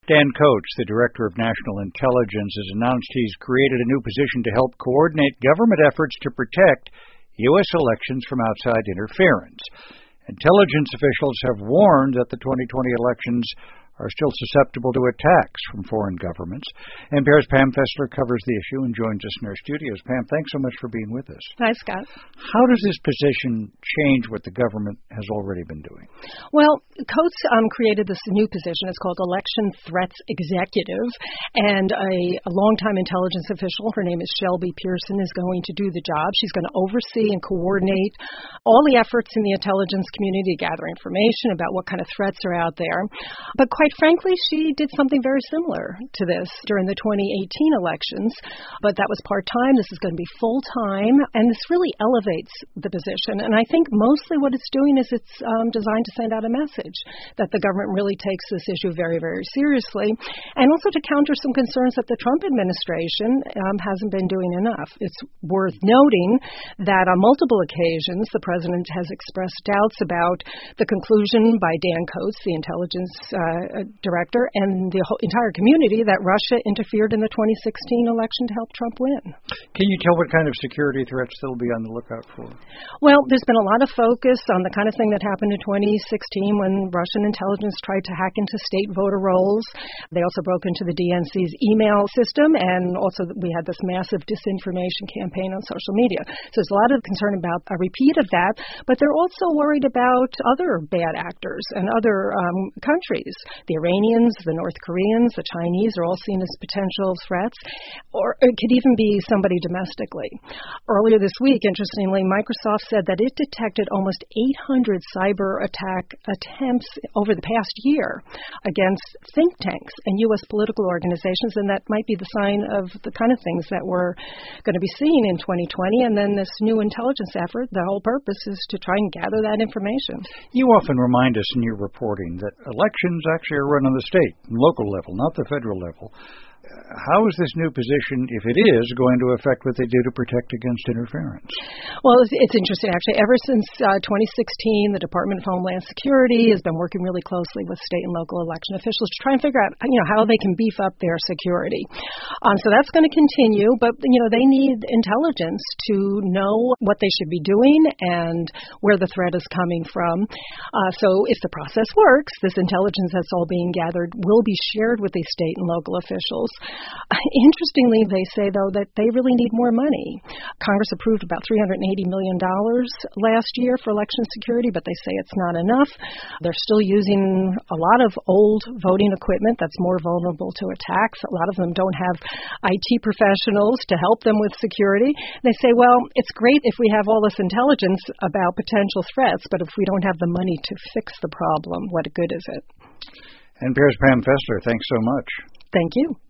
Dan Coats, the Director of National Intelligence, has announced he's created a new position to help coordinate government efforts to protect U.S. elections from outside interference. Intelligence officials have warned that the 2020 elections are still susceptible to attacks from foreign governments. NPR's Pam Fessler covers the issue and joins us in our studios. Pam, thanks so much for being with us. Hi, Scott. How does this position change what the government has already been doing? Well, Coats created this new position. It's called Election Threats Executive, and a longtime intelligence official, her name is Shelby Pearson, is going to do the job. She's going to oversee and coordinate all the efforts in the intelligence community to gather information about what kind of threats are out there. But quite frankly, she did something very similar to this during the 2018 elections, but that was part-time. This is going to be full-time, and this really elevates the position. And I think mostly what it's doing is it's designed to send out a message that the government really takes this issue very, very seriously, and also to counter some concerns that the Trump administration hasn't been doing enough. It's worth noting that on multiple occasions, the president has expressed doubts about the conclusion by Dan Coats, the intelligence director, and the whole entire community that Russia interfered in the 2016 election to help Trump win. Can you tell what kind of security threats they'll be on the lookout for? Well, there's been a lot of focus on the kind of thing that happened in 2016 when Russian intelligence tried to hack into state voter rolls. They also broke into the DNC's email system, and also we had this massive disinformation campaign on social media. So there's a lot of concern about a repeat of that, but they're also worried about other bad actors and other countries. The Iranians, the North Koreans, the Chinese are all seen as potential threats, or it could even be somebody domestically. Earlier this week, interestingly, Microsoft said that it detected almost 800 cyber attack attempts over the past year against think tanks and U.S. political organizations, and that might be the sign of the kind of things that we're going to be seeing in 2020. And then this new intelligence effort, the whole purpose is to try and gather that information. You often remind us in your reporting that elections actually are run on the state and local level, not the federal level. How is this new position, if it is, going to affect what they do to protect against interference? Well, it's interesting, actually. Ever since 2016, the Department of Homeland Security has been working really closely with state and local election officials to try and figure out, how they can beef up their security. So that's going to continue, but, they need intelligence to know what they should be doing and where the threat is coming from. So if the process works, this intelligence that's all being gathered will be shared with these state and local officials. Interestingly, they say, though, that they really need more money. Congress approved about $380 million last year for election security, but they say it's not enough. They're still using a lot of old voting equipment that's more vulnerable to attacks. A lot of them don't have IT professionals to help them with security. They say, well, it's great if we have all this intelligence about potential threats, but if we don't have the money to fix the problem, what good is it? NPR's Pam Fessler, thanks so much. Thank you.